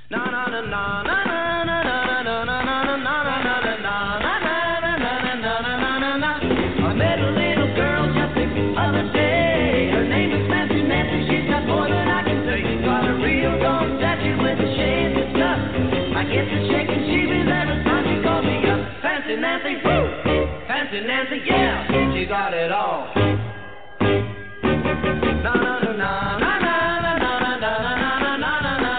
Na na na na na na na na na na na na na. I met a little girl just the other day. Her name is Nancy Nancy. She's got more than I can say. Got a real dog statue with a shade and stuff. I get to shaking sheepies every time she calls me up. Fancy Nancy, woo! Fancy Nancy, yeah, she got it all. Na na na na na na na na na na na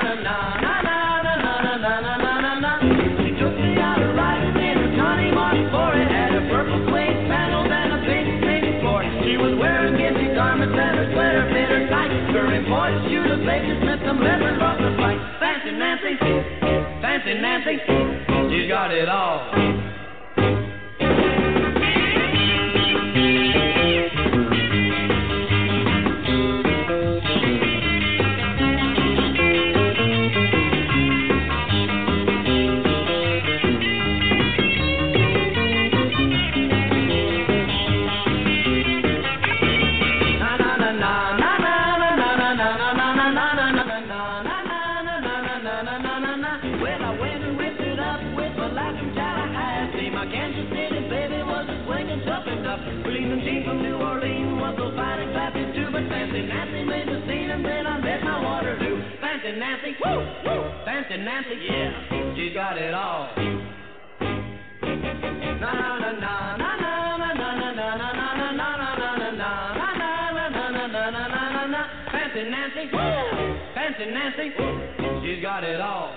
na. She took me out riding in her Johnny Mark Ford. It had a purple suede panels and a pink pink floor. She was wearing ginty garments and her sweater fit her tight. Her imported shoes of Baker Smith, some leather off the fight. Fancy Nancy, Fancy Nancy, she's got it all. Nancy, woo, woo, Fancy Nancy, yeah, she got it all. Na na na na na na na na na na na na na na. Fancy Nancy, woo, Fancy Nancy, she's got it all.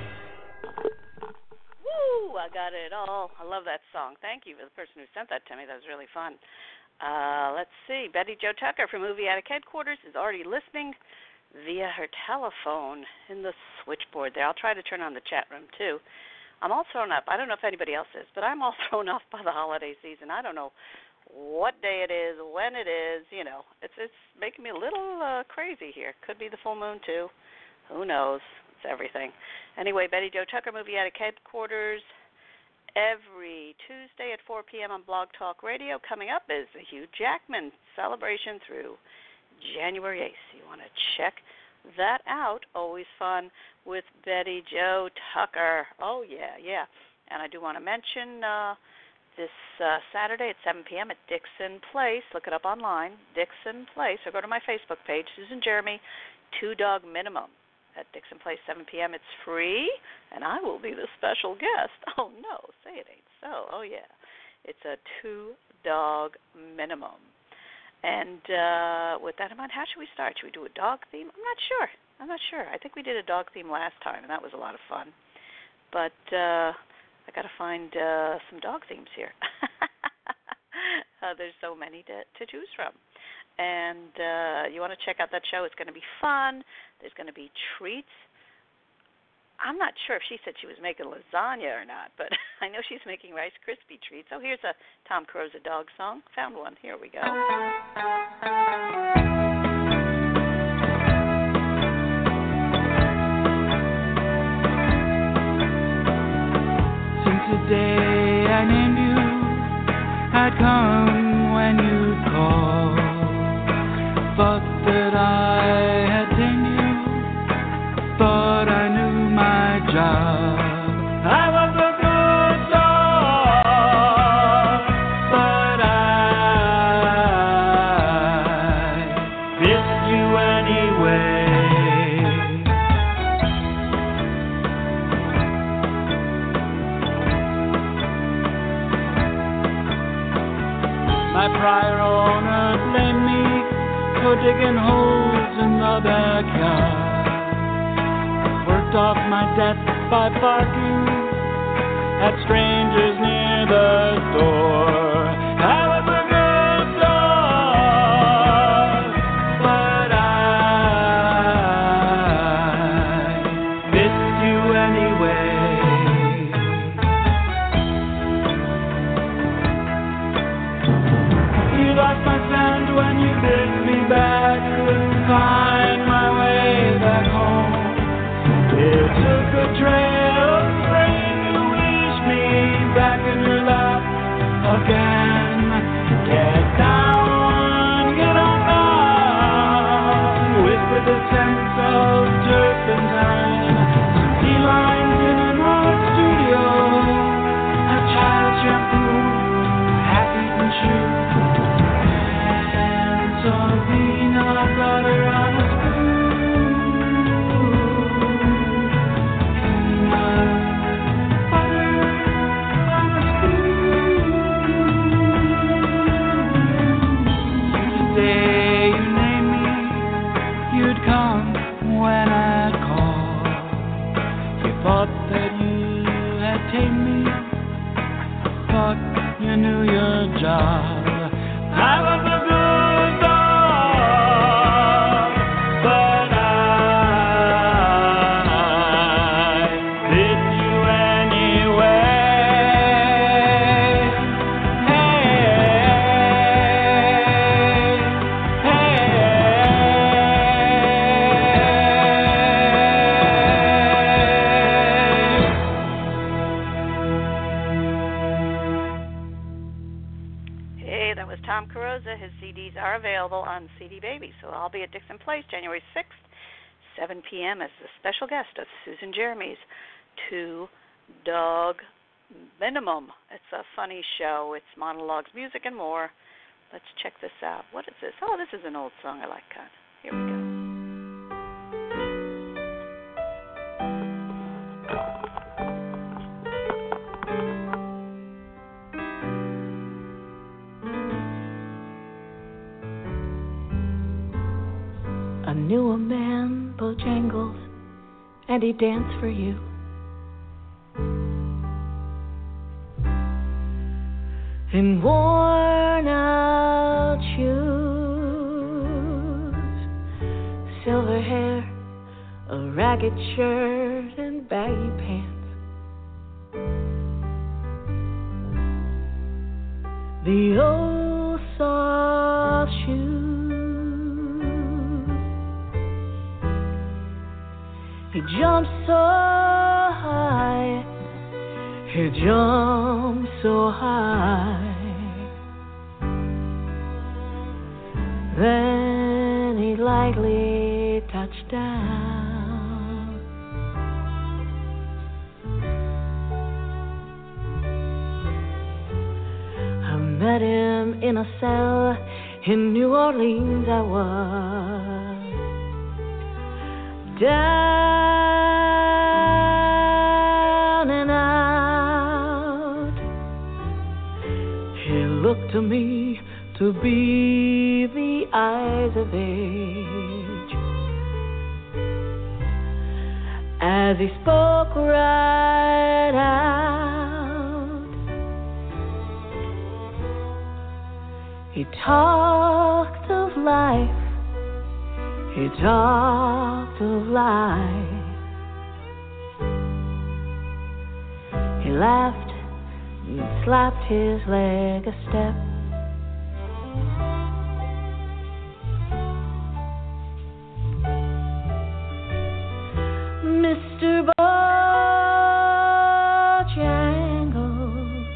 Woo, I got it all. I love that song. Thank you for the person who sent that to me. That was really fun. Let's see. Betty Jo Tucker from Movie Attic Headquarters is already listening via her telephone in the switchboard there. I'll try to turn on the chat room, too. I'm all thrown up. I don't know if anybody else is, but I'm all thrown off by the holiday season. I don't know what day it is, when it is. You know, it's making me a little crazy here. Could be the full moon, too. Who knows? It's everything. Anyway, Betty Jo Tucker, Movie Attic Headquarters, every Tuesday at 4 p.m. on Blog Talk Radio. Coming up is the Hugh Jackman celebration through January 8th. You want to check that out. Always fun with Betty Jo Tucker. Oh, yeah, yeah. And I do want to mention this Saturday at 7 p.m. at Dixon Place. Look it up online, Dixon Place, or go to my Facebook page, Susan Jeremy, 2-Dog Minimum at Dixon Place, 7 p.m. It's free, and I will be the special guest. Oh, no, say it ain't so. Oh, yeah. It's a 2-dog minimum. And with that in mind, how should we start? Should we do a dog theme? I'm not sure. I think we did a dog theme last time, and that was a lot of fun. But I got to find some dog themes here. There's so many to choose from. And you want to check out that show. It's going to be fun. There's going to be treats. I'm not sure if she said she was making lasagna or not, but I know she's making Rice Krispie treats. Oh, here's a Tom Cruise dog song. Found one. Here we go. Since the day I named you, I'd come when you'd call. Thought that I had tamed you, thought I knew my job. I was a good dog, but I missed you anyway. My prior owner blamed me for digging holes in the backyard. Worked off my debt by barking at strangers near the door. I was a good dog, but I missed you anyway. You lost my scent when you bit me back. Couldn't find my way back home. It took a trail of rain to wish me back in your lap again. Tom Carosa. His CDs are available on CD Baby. So I'll be at Dixon Place January 6th, 7 p.m. as the special guest of Susan Jeremy's Two Dog Minimum. It's a funny show. It's monologues, music, and more. Let's check this out. What is this? Oh, this is an old song I like, kind of. Here we go. I knew a man, Bojangles, and he danced for you. In worn out shoes, silver hair, a ragged shirt, and baggy pants. The old soft shoes. He jumped so high, he jumped so high. Then he lightly touched down. I met him in a cell in New Orleans. I was down and out. He looked to me to be the eyes of age as he spoke right out. He talked of life, he talked of life. He laughed and slapped his leg a step. Mr. Bojangles,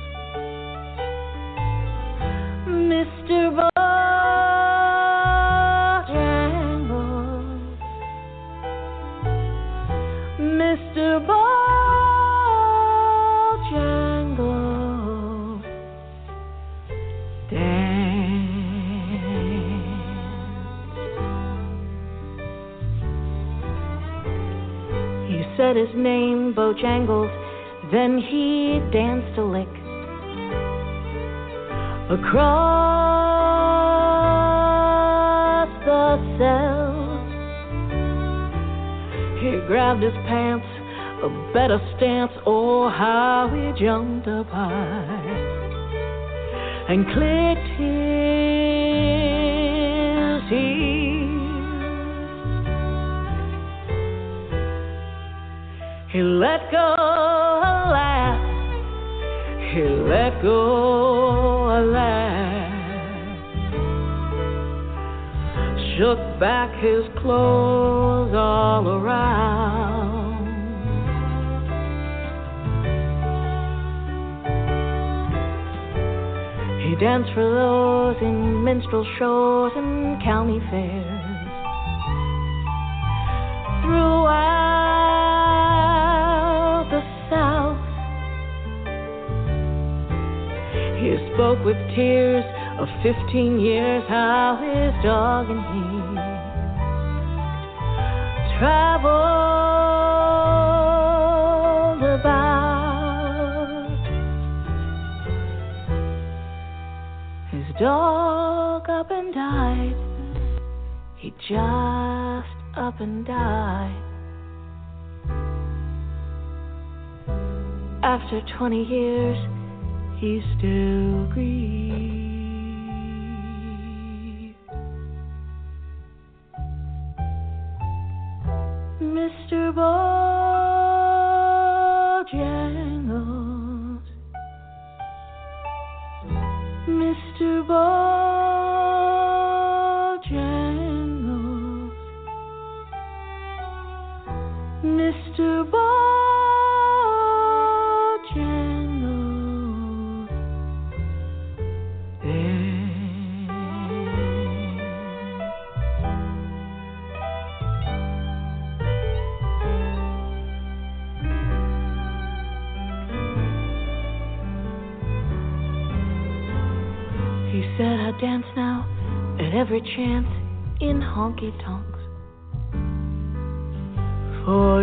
Mr. Bojangles, Mr. Bojangles, said his name, Bojangles, then he danced a lick across the cells. He grabbed his pants, a better stance, oh how he jumped up high and clicked his heels. He let go a laugh, he let go a laugh, shook back his clothes all around. He danced for those in minstrel shows and county fairs throughout the South. He spoke with tears of 15 years how his dog and he traveled about. His dog up and died. He just up and died. After 20 years, he still grieves. Mr. Bojangles, Mr. Bojangles, Mr. Bojangles, there. every chance in honky tonks for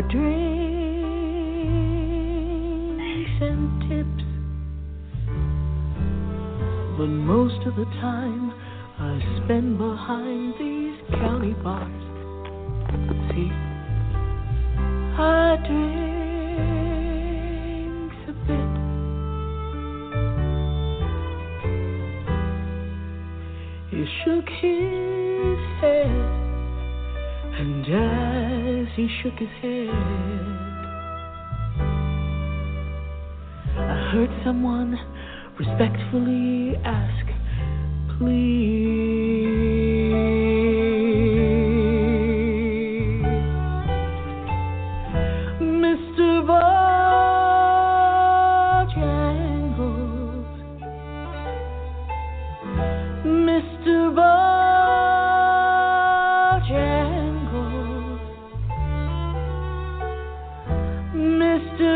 drinks and tips. But most of the time I spend behind these county bars. See, I drink a bit. He shook his head, and as he shook his head, I heard someone respectfully ask, please, Mr. Bojangles, Mr. Bojangles, Mr.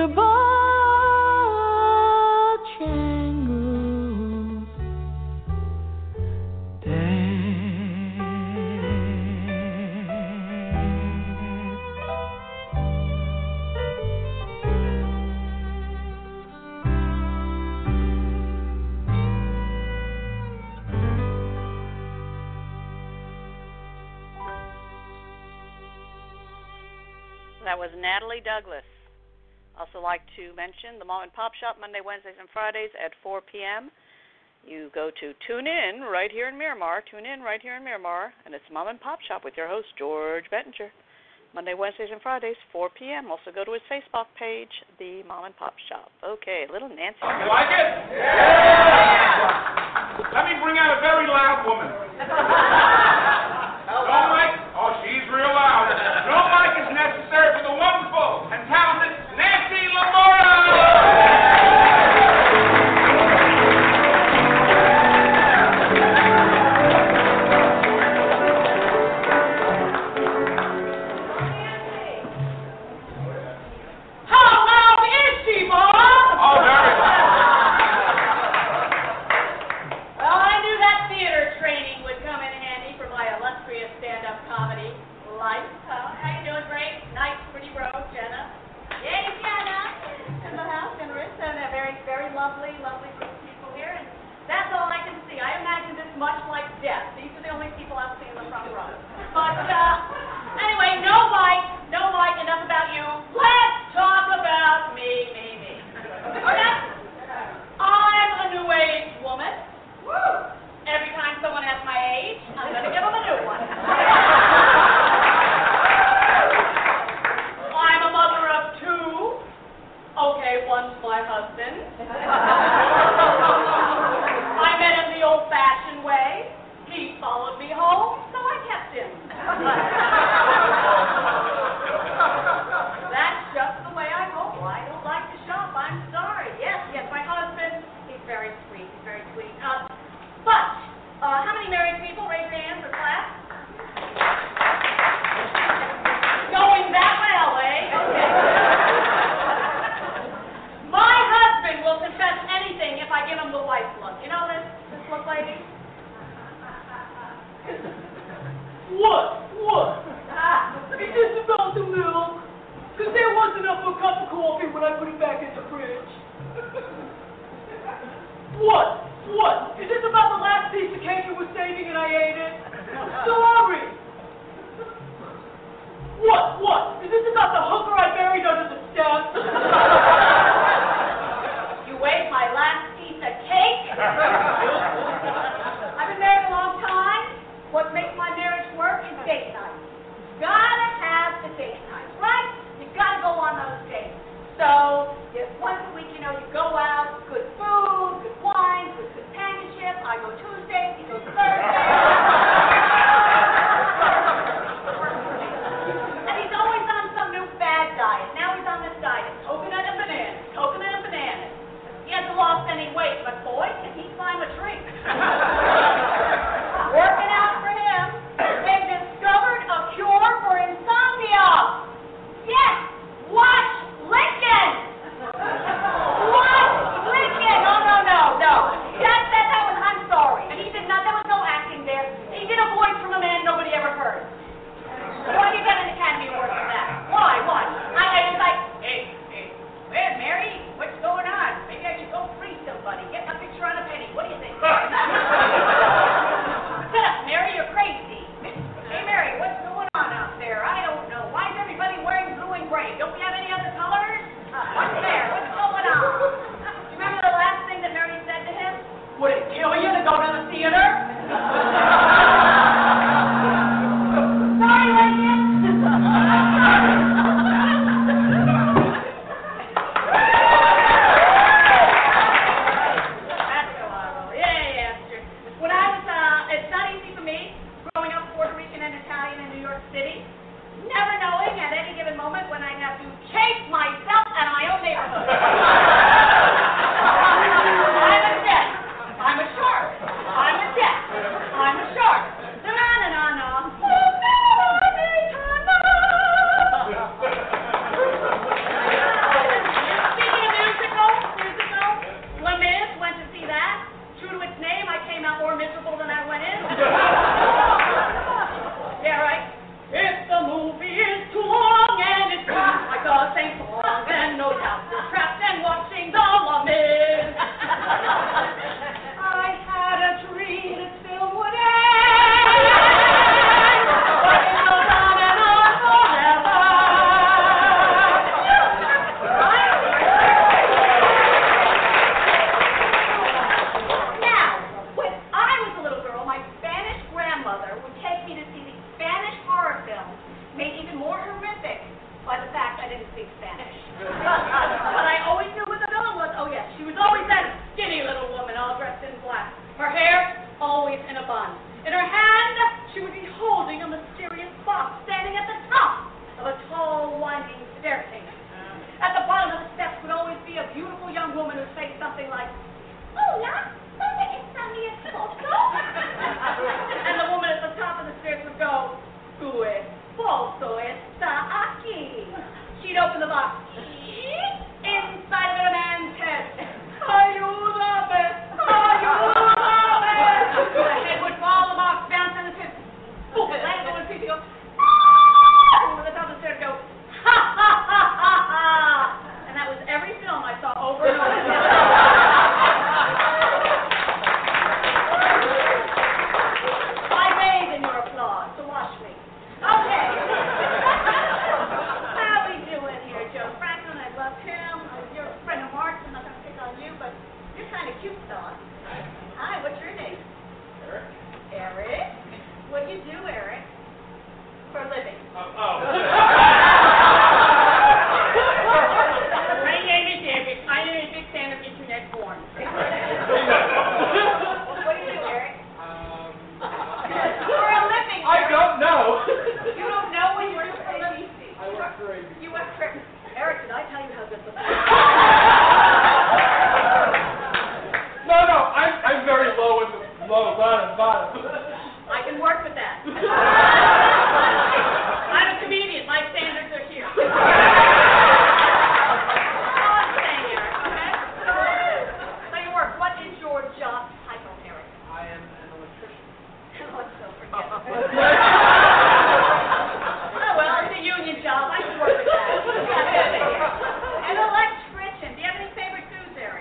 Bojangles, That was Natalie Douglas. Also like to mention the Mom and Pop Shop Monday, Wednesdays, and Fridays at 4 p.m. You go to TuneIn right here in Miramar, and it's Mom and Pop Shop with your host, George Bettinger. Monday, Wednesdays, and Fridays, 4 p.m. Also go to his Facebook page, the Mom and Pop Shop. Okay, little Nancy. You like it? Yeah! Let me bring out a very loud woman. No mic? Oh, she's real loud. No mic is necessary for the wonderful and talented Nancy Lamora! Much like death. These are the only people I've seen in the front row. But anyway, no mic, enough about you. Let's talk about me. Okay? I'm a new age woman. Woo! Every time someone asks my age, I'm going to give them a new one. I'm a mother of two. Okay, one's my husband. I met him the old-fashioned way. He followed me home, so I kept him. That's just the way I roll. I don't like to shop. I'm sorry. Yes, my husband, he's very sweet. But how many married people? Raise your hands or clap. Going that well, eh? Okay. My husband will confess anything if I give him the wife look. You know this look, lady? What? Is this about the milk? Because there wasn't enough for a cup of coffee when I put it back in the fridge. What? Is this about the last piece of cake you were saving and I ate it? Sorry. What? Is this about the hooker I buried under the steps? You ate my last piece of cake? I've been married a long time. What makes my marriage work is date night. Gotta have the date night, right? You gotta go on those dates. So, once a week, you go out, good food, good wine, good companionship. I go Tuesday, he goes Thursday. And he's always on some But I always knew who the villain was. Oh, yes, she was always that skinny little woman all dressed in black. Her hair always in a bun. In her hand, she would be holding a mysterious box standing at the top of a tall, winding staircase. At the bottom of the steps would always be a beautiful young woman who'd say something like, "Hola, ¿dónde está mi esposo?" And the woman at the top of the stairs would go, "Tu esposo está aquí." She'd open the box. Inside of it, a man's head. "Ayúdame! Ayúdame!" The head would fall, the box bounce, and the head boom, land on his feet. Go, over the top of the stairs, go, "Ha ha ha ha ha!" And that was every film I saw over and over again. I bathe in your applause, so watch me. Okay. How we doing here, Joe Franklin? I love him. You're a friend of Mark's. I'm not going to pick on you, but you're kind of cute, fella. Hi, what's your name? Eric. Eric? What do you do, Eric? For a living. My name is Eric. I am a big fan of internet porn. What do you do, Eric? For a living. I don't know. You don't know what you do for a living? I work for ABC. You work for Eric, did I tell you how good the No, I'm very low in the bottom. I can work with that. I'm a comedian. My standards are here. That's all I'm saying, Eric, okay? So you work. What is your job title, Eric? I am an electrician. Let's go forget it. Oh, well, it's a union job. I can work with that. An electrician. Do you have any favorite foods, Eric?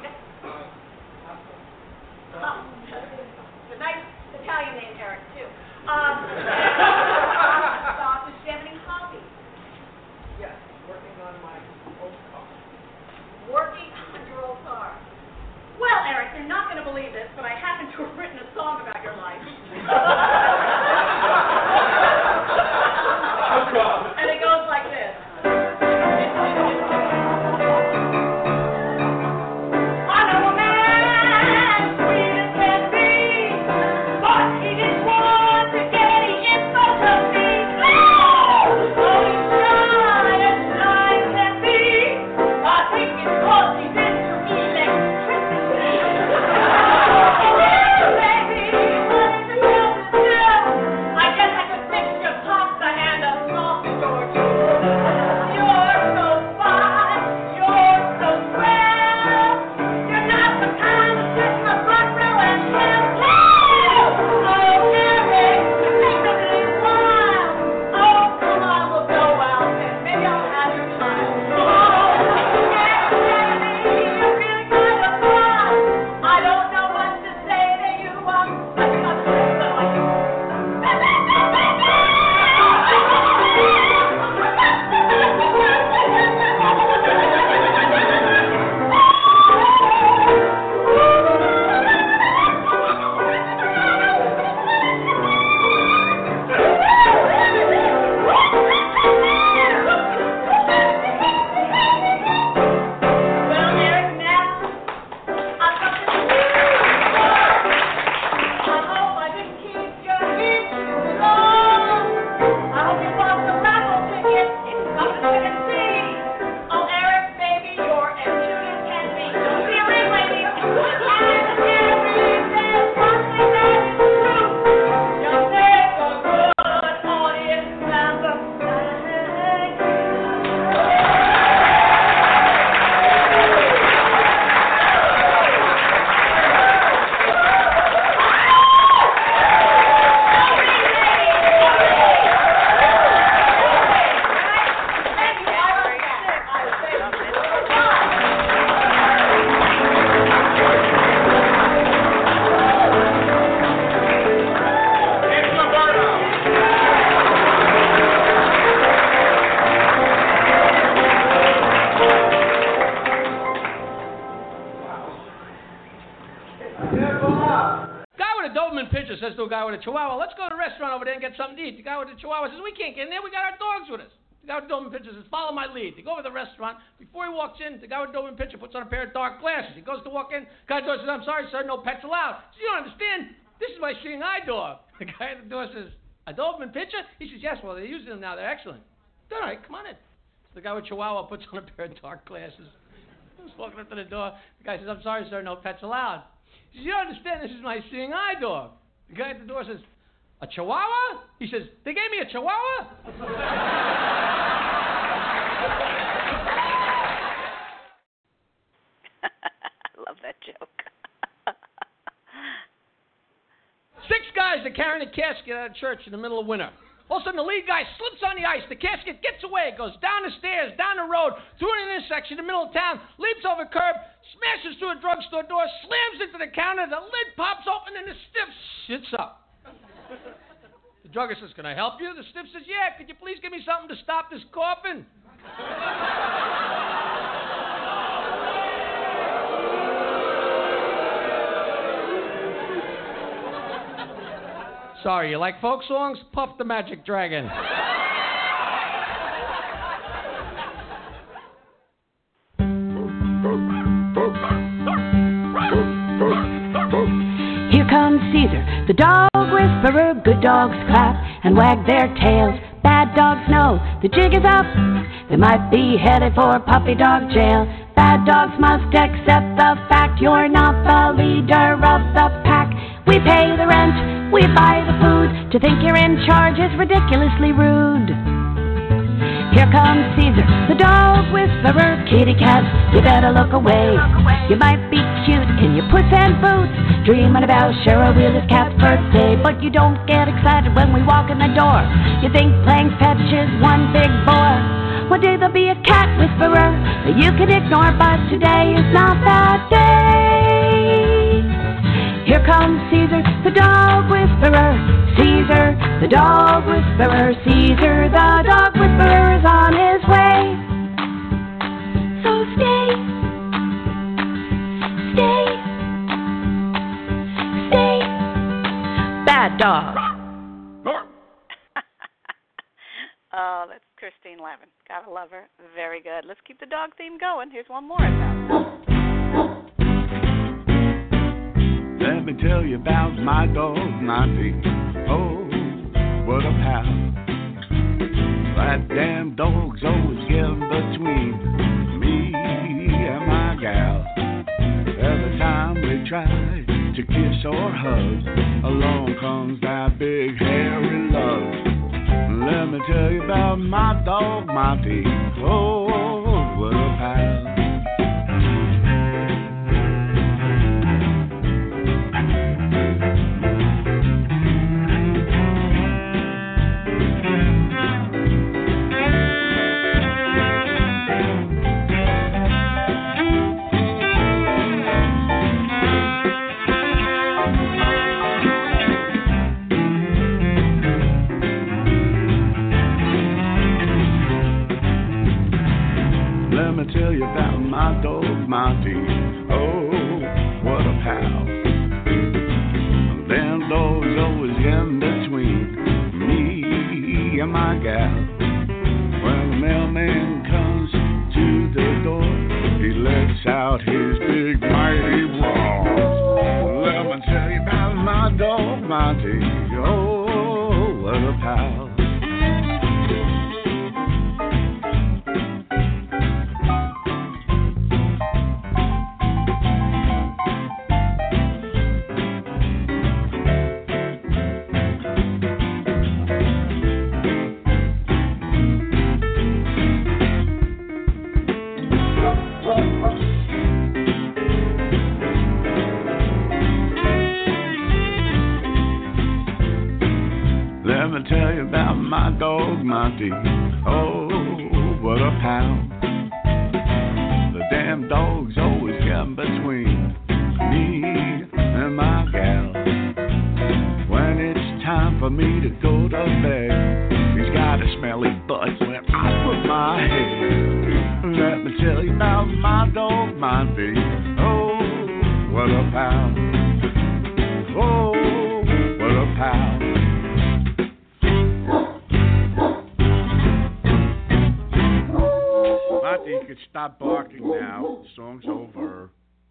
It's a nice Italian name, Eric, too. Sausage. Do you have any hobbies? Yes, working on my old car. Working on your old car. Well, Eric, you're not going to believe this, but I happen to have written a song about your life. Oh, God. And it goes like this. I know a man, sweet as can be, but he didn't want to get in front of me. Oh, he's shy as can be. I think it's 'cause he's into electricity. Baby, what is it going to do? I guess I could fix your pasta and a sausage or two. You're so fine, you're so swell. You're not the kind to sit my front row and tell. Oh, Eric, you make me really wild. Oh, come on, we'll go out and maybe I'll have your child. Oh, Eric, baby, you're really kind of fun. I don't know what to say to you. I'm such a Well, Eric, now I've got to I hope I didn't keep your heat too long. I hope you bought the raffle ticket. It's coming to the sea. Oh, Eric, baby, you're as cute as can be. See you later, ladies. And every day, one thing that is true. You'll make a good audience member. Thank you. It's Roberto. Guy with a Doberman Pinscher says to a guy with a Chihuahua, "Let's go to the restaurant over there and get something to eat." The guy with the Chihuahua says, "We can't get in there. We got our dogs with us." The guy with the Doberman Pinscher says, follow my lead. They go over to the restaurant. Before he walks in, the guy with the Doberman Pinscher puts on a pair of dark glasses. He goes to walk in. The guy at the door says, I'm sorry, sir, no pets allowed. He says, you don't understand. This is my seeing eye dog. The guy at the door says, a Doberman Pinscher? He says, yes, well, they're using them now. They're excellent. All right, come on in. So the guy with Chihuahua puts on a pair of dark glasses. He's walking up to the door. The guy says, I'm sorry, sir, no pets allowed. He says, you don't understand. This is my seeing eye dog. The guy at the door says, a Chihuahua? He says, they gave me a Chihuahua? I love that joke. 6 guys are carrying a casket out of church in the middle of winter. All of a sudden, the lead guy slips on the ice. The casket gets away, goes down the stairs, down the road, through an intersection in the middle of town, leaps over a curb, smashes through a drugstore door, slams into the counter, the lid pops open, and the stiff shits up. The druggist says, can I help you? The stiff says, yeah, could you please give me something to stop this coughing? Sorry, you like folk songs? Puff the Magic Dragon. Here comes Caesar, the dog whisperer. Good dogs clap and wag their tails. Bad dogs know the jig is up. They might be headed for puppy dog jail. Bad dogs must accept the fact you're not the leader of the pack. We pay the rent, we buy the food. To think you're in charge is ridiculously rude. Here comes Caesar, the dog whisperer. Kitty cats, you better look away. You might be cute in your puss and boots, dreaming about Cheryl Wheeler's cat's birthday, but you don't get excited when we walk in the door. You think playing fetch is one big bore. One day there'll be a cat whisperer that you can ignore, but today is not that day. Here comes Caesar, the dog whisperer. Caesar, the dog whisperer. Caesar, the dog whisperer is on his way. So stay, stay, stay. Bad dog. Oh, that's Christine Lavin. Gotta love her. Very good. Let's keep the dog theme going. Here's one more about. Let me tell you about my dog, Monty. Oh, what a pal. That damn dog's always getting between me and my gal. Every time we try to kiss or hug, along comes that big hairy lug. Let me tell you about my dog, Monty. Oh, what a pal. Tell you about my dog, Monty. Oh, what a pal. Them dogs always in between me and my gal. When the mailman comes to the door, he lets out his big mighty roar. Let me tell you about my dog, Monty. Oh, what a pal. Tell you about my dog, Monty. Oh, what a pal. The damn dog's always getting between me and my gal. When it's time for me to go to bed, he's got a smelly butt when I put my head. Let me tell you about my dog, Monty. Oh, what a pal. Oh, what a pal. You could stop barking now. The song's over.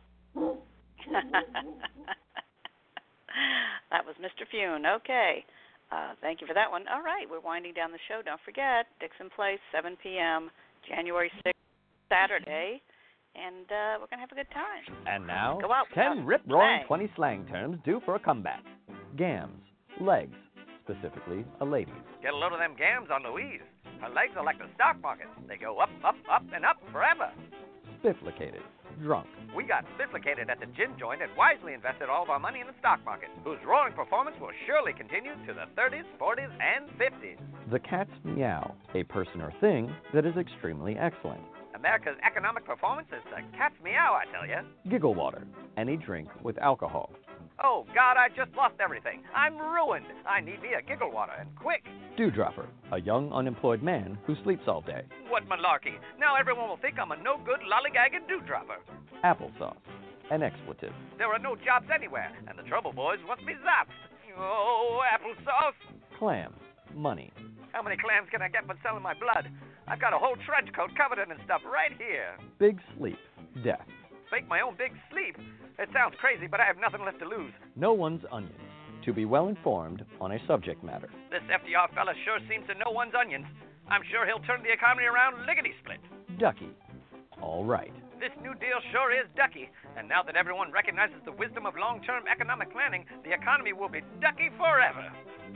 That was Mr. Fune. Okay. Thank you for that one. All right, we're winding down the show. Don't forget, Dixon Place, 7 p.m., January 6th, Saturday, and we're going to have a good time. And now, Go out 10 rip-roaring 20 slang terms due for a comeback. Gams, legs, specifically a lady's. Get a load of them gams on Louise. Her legs are like the stock market. They go up, up, up, and up forever. Spifflicated, drunk. We got spifflicated at the gin joint and wisely invested all of our money in the stock market, whose roaring performance will surely continue to the 30s, 40s, and 50s. The cat's meow, a person or thing that is extremely excellent. America's economic performance is the cat's meow, I tell you. Giggle water, any drink with alcohol. Oh, God, I just lost everything. I'm ruined. I need me a giggle water, and quick. Dewdropper, a young unemployed man who sleeps all day. What malarkey. Now everyone will think I'm a no-good lollygagging dewdropper. Applesauce, an expletive. There are no jobs anywhere, and the trouble boys want me zapped. Oh, applesauce. Clams, money. How many clams can I get for selling my blood? I've got a whole trench coat covered in and stuff right here. Big sleep, death. Fake my own big sleep. It sounds crazy, but I have nothing left to lose. No one's onions. To be well informed on a subject matter. This FDR fella sure seems to know one's onions. I'm sure he'll turn the economy around lickety-split. Ducky. All right. This New Deal sure is ducky. And now that everyone recognizes the wisdom of long-term economic planning, the economy will be ducky forever.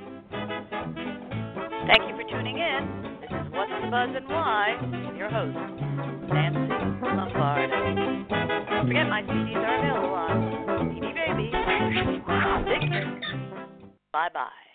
Thank you for tuning in. This is What's the Buzz and Why with your host, Nancy Lombardo. Don't forget, my CDs are available on CD Baby. Bye-bye.